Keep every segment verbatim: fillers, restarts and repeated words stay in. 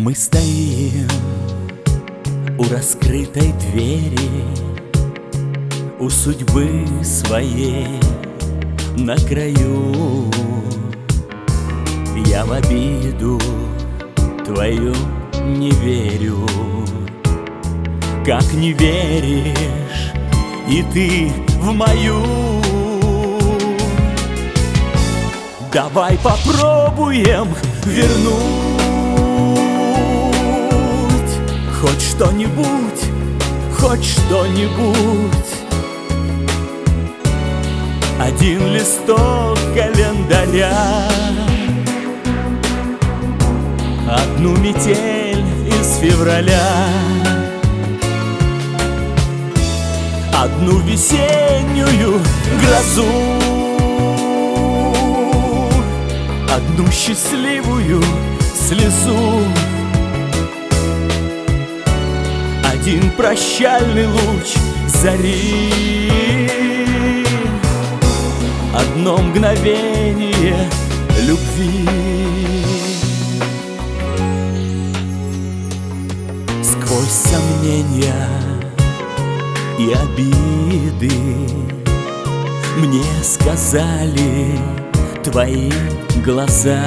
Мы стоим у раскрытой двери, у судьбы своей на краю. Я в обиду твою не верю, как не веришь и ты в мою. Давай попробуем вернуть хоть что-нибудь, хоть что-нибудь. Один листок календаря, одну метель из февраля, одну весеннюю грозу, одну счастливую слезу, один прощальный луч зари, одно мгновение любви. Сквозь сомнения и обиды мне сказали твои глаза: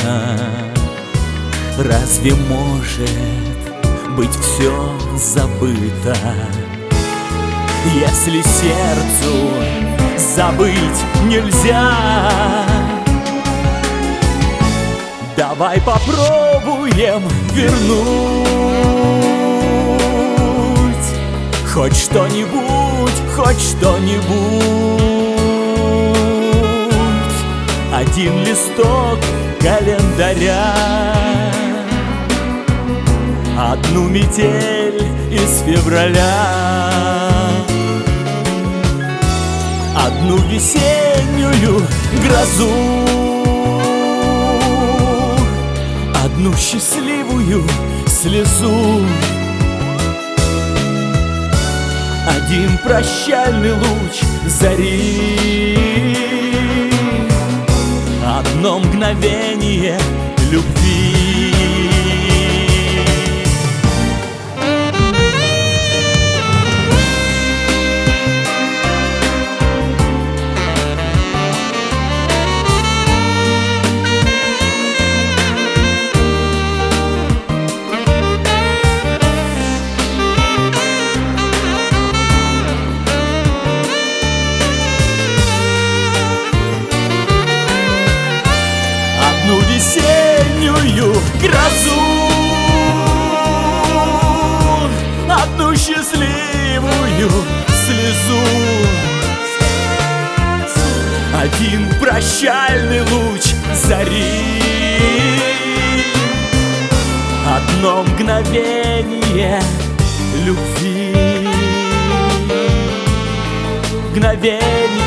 разве может быть все забыто, если сердцу забыть нельзя? Давай попробуем вернуть хоть что-нибудь, хоть что-нибудь. Один листок календаря, одну метель из февраля, одну весеннюю грозу, одну счастливую слезу, один прощальный луч зари, одно мгновение любви. Одну весеннюю грозу, одну счастливую слезу, один прощальный луч зари, одно мгновение любви, мгновение